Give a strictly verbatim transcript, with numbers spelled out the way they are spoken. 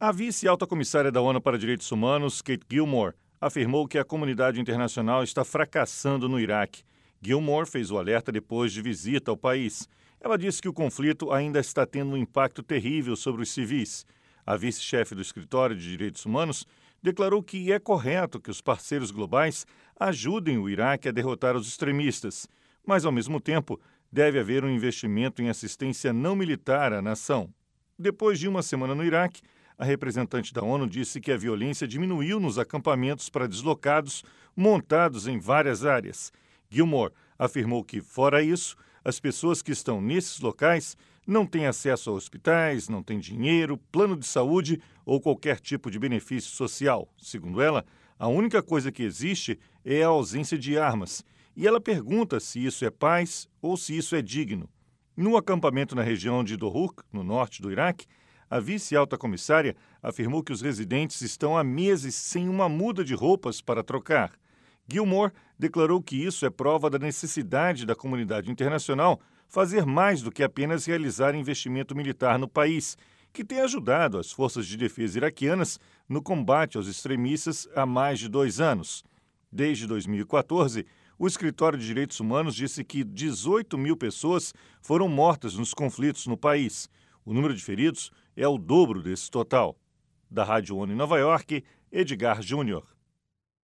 A vice-alta comissária da ONU para Direitos Humanos, Kate Gilmore, afirmou que a comunidade internacional está fracassando no Iraque. Gilmore fez o alerta depois de visita ao país. Ela disse que o conflito ainda está tendo um impacto terrível sobre os civis. A vice-chefe do Escritório de Direitos Humanos declarou que é correto que os parceiros globais ajudem o Iraque a derrotar os extremistas, mas, ao mesmo tempo, deve haver um investimento em assistência não militar à nação. Depois de uma semana no Iraque, a representante da ONU disse que a violência diminuiu nos acampamentos para deslocados montados em várias áreas. Gilmore afirmou que, fora isso, as pessoas que estão nesses locais não têm acesso a hospitais, não têm dinheiro, plano de saúde ou qualquer tipo de benefício social. Segundo ela, a única coisa que existe é a ausência de armas. E ela pergunta se isso é paz ou se isso é digno. No acampamento na região de Dohuk, no norte do Iraque, a vice-alta comissária afirmou que os residentes estão há meses sem uma muda de roupas para trocar. Gilmore declarou que isso é prova da necessidade da comunidade internacional fazer mais do que apenas realizar investimento militar no país, que tem ajudado as forças de defesa iraquianas no combate aos extremistas há mais de dois anos. Desde dois mil e quatorze, o Escritório de Direitos Humanos disse que dezoito mil pessoas foram mortas nos conflitos no país. O número de feridos é o dobro desse total. Da Rádio ONU em Nova York, Edgar Júnior.